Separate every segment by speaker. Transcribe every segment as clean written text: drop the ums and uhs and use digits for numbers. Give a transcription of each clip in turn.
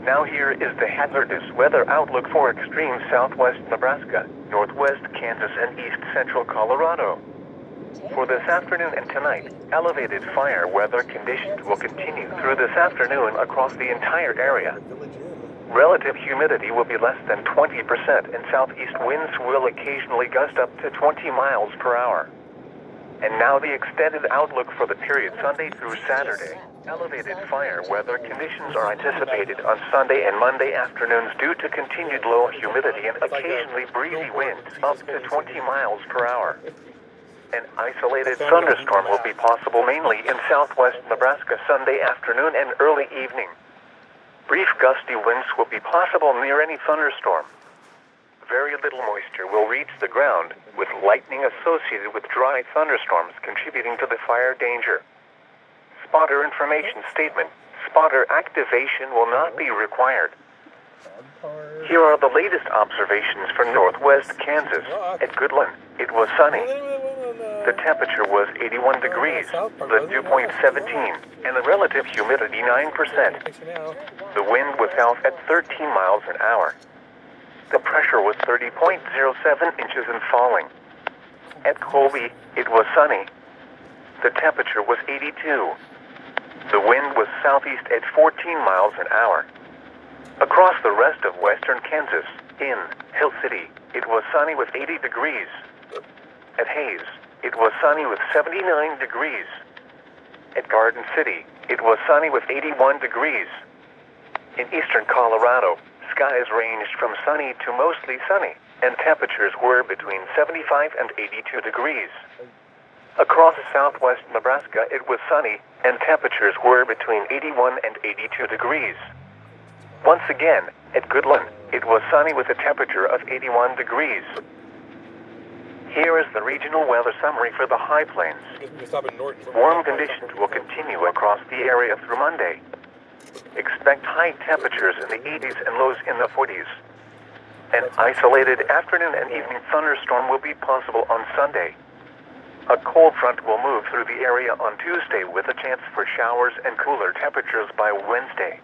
Speaker 1: Now here is the hazardous weather outlook for extreme southwest Nebraska, northwest Kansas, and east central Colorado. For this afternoon and tonight, elevated fire weather conditions will continue through this afternoon across the entire area. Relative humidity will be less than 20%, and southeast winds will occasionally gust up to 20 miles per hour. And now the extended outlook for the period Sunday through Saturday. Elevated fire weather conditions are anticipated on Sunday and Monday afternoons due to continued low humidity and occasionally breezy winds up to 20 miles per hour. An isolated thunderstorm will be possible mainly in southwest Nebraska Sunday afternoon and early evening. Brief gusty winds will be possible near any thunderstorm. Very little moisture will reach the ground, with lightning associated with dry thunderstorms contributing to the fire danger. Spotter information statement. Spotter activation will not be required. Here are the latest observations for northwest Kansas. At Goodland, it was sunny. The temperature was 81 degrees, the dew point 17, and the relative humidity 9%. The wind was south at 13 miles an hour. The pressure was 30.07 inches and falling. At Colby, it was sunny. The temperature was 82. The wind was southeast at 14 miles an hour. Across the rest of western Kansas, in Hill City, it was sunny with 80 degrees. At Hayes, it was sunny with 79 degrees. At Garden City, it was sunny with 81 degrees. In eastern Colorado, skies ranged from sunny to mostly sunny, and temperatures were between 75 and 82 degrees. Across southwest Nebraska, it was sunny, and temperatures were between 81 and 82 degrees. Once again, at Goodland, it was sunny with a temperature of 81 degrees. Here is the regional weather summary for the High Plains. Warm conditions will continue across the area through Monday. Expect high temperatures in the 80s and lows in the 40s. An isolated afternoon and evening thunderstorm will be possible on Sunday. A cold front will move through the area on Tuesday with a chance for showers and cooler temperatures by Wednesday.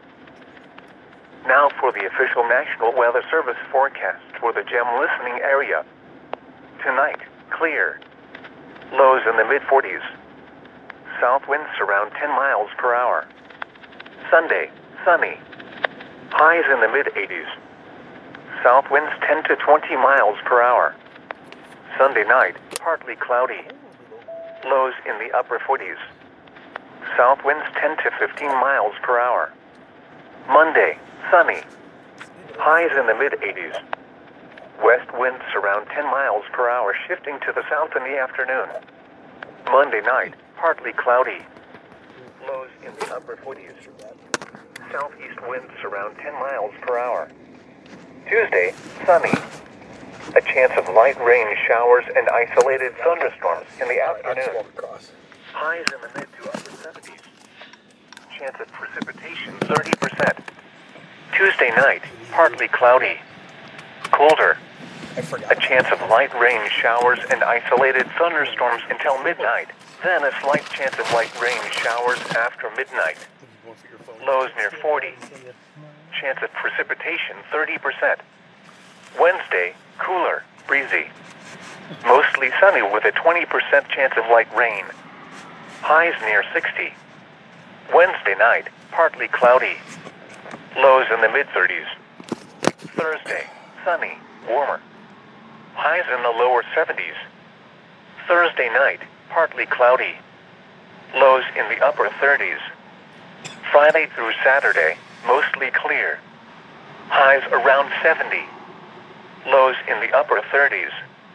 Speaker 1: Now for the official National Weather Service forecast for the GEM listening area. Tonight, clear. Lows in the mid-40s. South winds around 10 miles per hour. Sunday, sunny. Highs in the mid-80s. South winds 10 to 20 miles per hour. Sunday night, partly cloudy. Lows in the upper 40s. South winds 10 to 15 miles per hour. Monday, sunny. Highs in the mid-80s. West winds around 10 miles per hour, shifting to the south in the afternoon. Monday night, partly cloudy. Lows in the upper 40s. Southeast winds around 10 miles per hour. Tuesday, sunny. A chance of light rain showers and isolated thunderstorms in the afternoon. Highs in the mid to upper 70s. Chance of precipitation 30%. Tuesday night, partly cloudy. Colder. A chance of light rain showers and isolated thunderstorms until midnight. Then a slight chance of light rain showers after midnight. Lows near 40. Chance of precipitation 30%. Wednesday, cooler, breezy. Mostly sunny with a 20% chance of light rain. Highs near 60. Wednesday night, partly cloudy. Lows in the mid-30s. Thursday, sunny, warmer. Highs in the lower 70s. Thursday night, partly cloudy. Lows in the upper 30s. Friday through Saturday, mostly clear. Highs around 70. Lows in the upper 30s.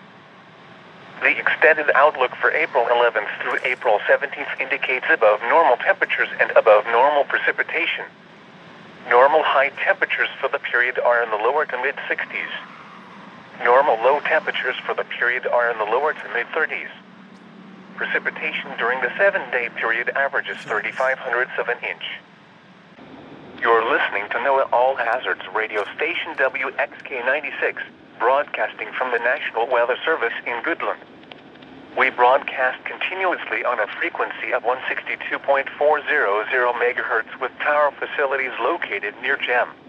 Speaker 1: The extended outlook for April 11th through April 17th indicates above normal temperatures and above normal precipitation. Normal high temperatures for the period are in the lower to mid-60s. Normal low temperatures for the period are in the lower to mid-30s. Precipitation during the 7-day period averages 0.35 of an inch. You're listening to NOAA All Hazards radio station WXK96, broadcasting from the National Weather Service in Goodland. We broadcast continuously on a frequency of 162.400 MHz with tower facilities located near GEM.